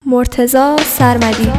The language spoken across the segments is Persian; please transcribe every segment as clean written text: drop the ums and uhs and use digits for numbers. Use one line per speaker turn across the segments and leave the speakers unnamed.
مرتضی سرمدی.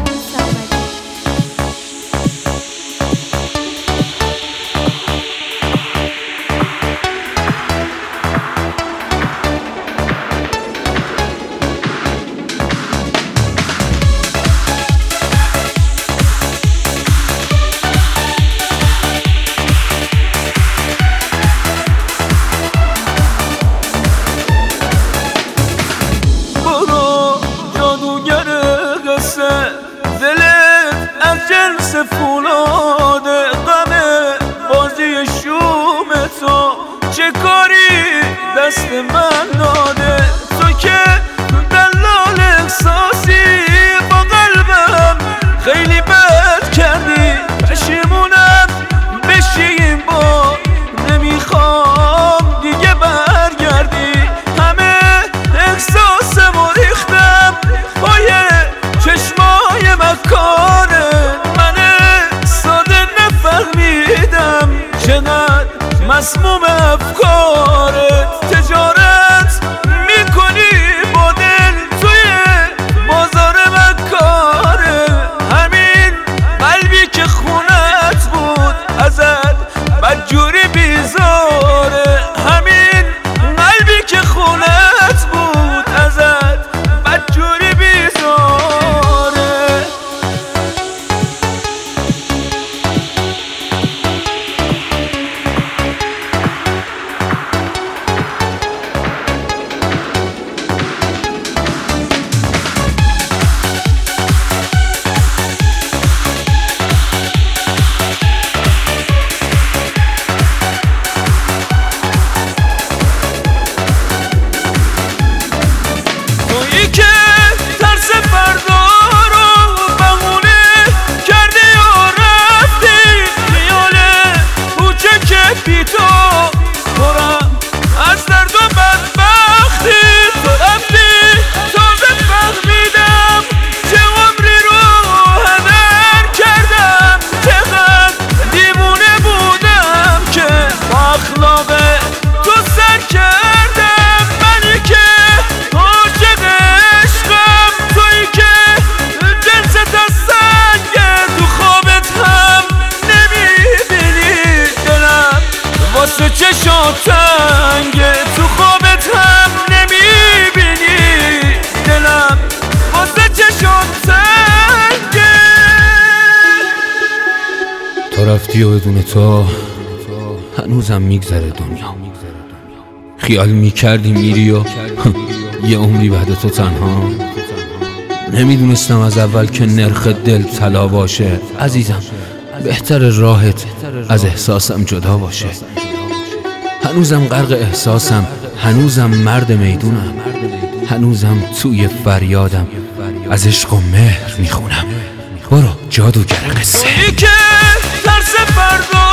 دلت از جنس فولاد غمه بازی شوم تو چه کاری دست من داده؟ تو که دلال احساسی با قلبم خیلی بد کردی، پشیمونم بشی این بار نمیخوام دیگه برگردی. همه احساسمو ریختم پای چشمای مکاره، من ساده نفهمیدم چقدر مسموم افکارت. تجارت میکنی با دل توی بازار مکاره، همین قلبی که خونت بود ازت بدجوری بیزاره، همین قلبی که خونت بود ازت بدجوری بیزاره. که ترس فردا رو بهونه کردی و رفتی، خیال کوچک بی تو پرم از درد و بدبختی. تو رفتی تازه فهمیدم چه عمری رو هدر کردم، چقدر دیوونه بودم که با اخلاق تو سر کردم. منی که واسه چشات تنگه، تو خوابت هم نمیبینی دلم واسه چشات تنگه.
تو رفتی و بدون تو هنوزم میگذره دنیا. خیال میکردی میری و یه عمری بعد تو تنها. نمیدونستم از اول که نرخ دل طلا باشه عزیزم، بهتر راحت از احساسم جدا باشه. هنوزم غرق احساسم، هنوزم مرد میدونم، هنوزم توی فریادم از عشق و مهر میخونم. برو جادوگر قصه.
تویی که ترس فردا